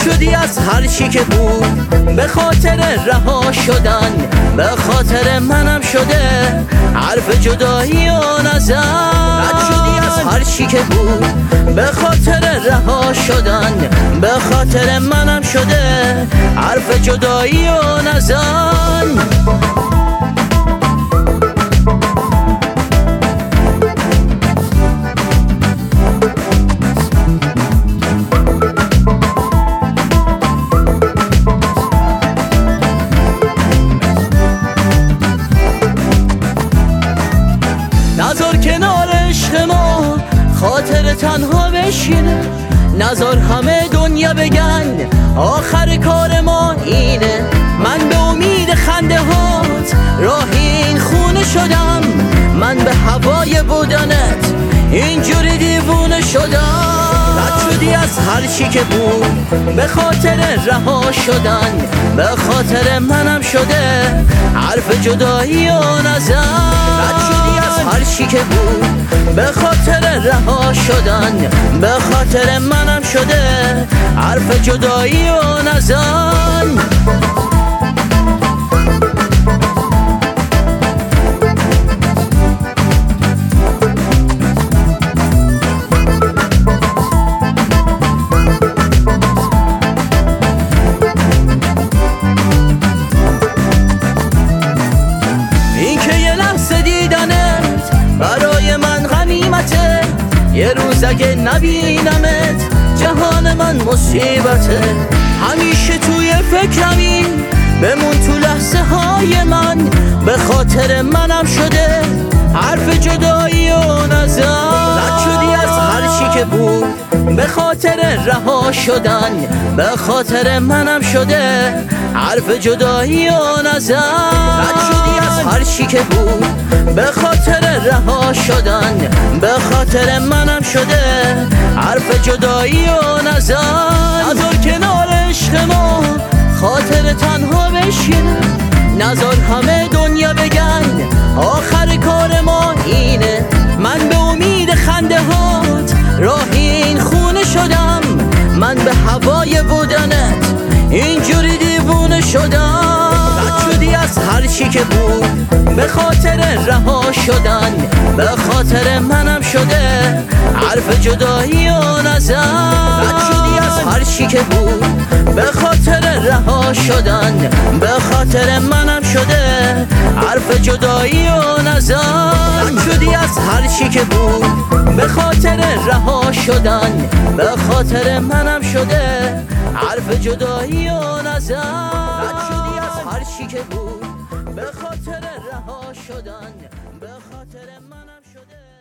شدی از هر چی که بود، به خاطر رها شدن، به خاطر منم شده حرف جدایی و نزن. رد شدی از هر چی که بود، به خاطر رها شدن، به خاطر منم شده حرف جدایی و نزن. نذار کنار عشق ما خاطر تنها بشینه، نذار همه دنیا بگن آخر کار ما اینه. من به امید خنده هات راهی این خونه شدم، من به هوای بودنت اینجوری دیوونه شدم. رد شدی از هر چی که بود، به خاطر رها شدن، به خاطر منم شده حرف جدایی و نزن. رد شدی از هر چی که بود، به خاطر رها شدن، به خاطر منم شده حرف جدایی و نزن. برای من غنیمته، یه روز اگه نبینمت جهان من مصیبته. همیشه توی فکرمی بمون تو لحظه های من، به خاطر منم شده حرف جدایی و نزن. رد شدی از هر چی که بود، به خاطر رها شدن، به خاطر منم شده حرف جدایی و نزن. رد شدی از هر چی که بود، به خاطر رها شدن، به خاطر منم شده حرف جدایی و نزن. نذار کنار عشق ما خاطر تنها بشینه، نذار همه دنیا بگن آخر کار ما اینه. من به امید خنده هات راهی این خونه شدم، من به هوای بودنت اینجوری دیوونه شدم. رد شدی از هر چی که بود، به خاطر رها شدن، به خاطر منم شده حرف جدایی و نزن. رد شدی از هر چی که بود، به خاطر رها شدن، به خاطر منم شده حرف جدایی و نزن. رد شدی از هر چی که بود، به خاطر رها شدن، به خاطر منم شده حرف جدایی و نزن. رد شدی از هر چی که بود، به خاطر رها شدن، به خاطر منم شده